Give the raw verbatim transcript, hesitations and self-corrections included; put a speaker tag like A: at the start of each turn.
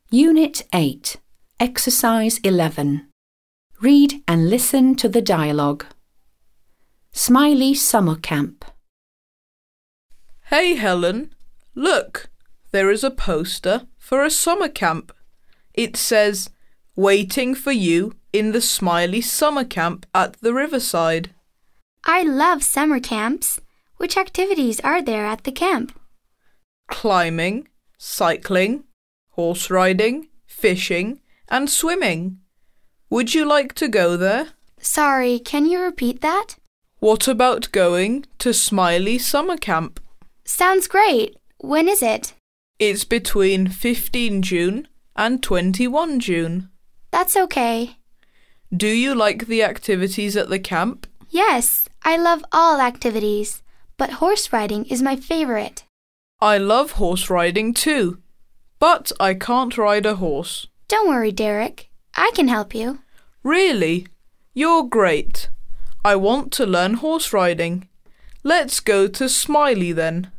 A: Unit eight, Exercise eleven. Read and listen to the dialogue. Smiley Summer Camp.
B: Hey Helen, look, there is a poster for a summer camp. It says, "Waiting for you in the Smiley Summer Camp at the riverside."
C: I love summer camps. Which activities are there at the camp?
B: Climbing, cycling, horse riding, fishing, and swimming. Would you like to go there?
C: Sorry, can you repeat that?
B: What about going to Smiley Summer Camp?
C: Sounds great. When is it?
B: It's between fifteenth June and twenty-first June.
C: That's okay.
B: Do you like the activities at the camp?
C: Yes, I love all activities, but horse riding is my favorite.
B: I love horse riding too, but I can't ride a horse.
C: Don't worry, Derek. I can help you.
B: Really? You're great. I want to learn horse riding. Let's go to Smiley then.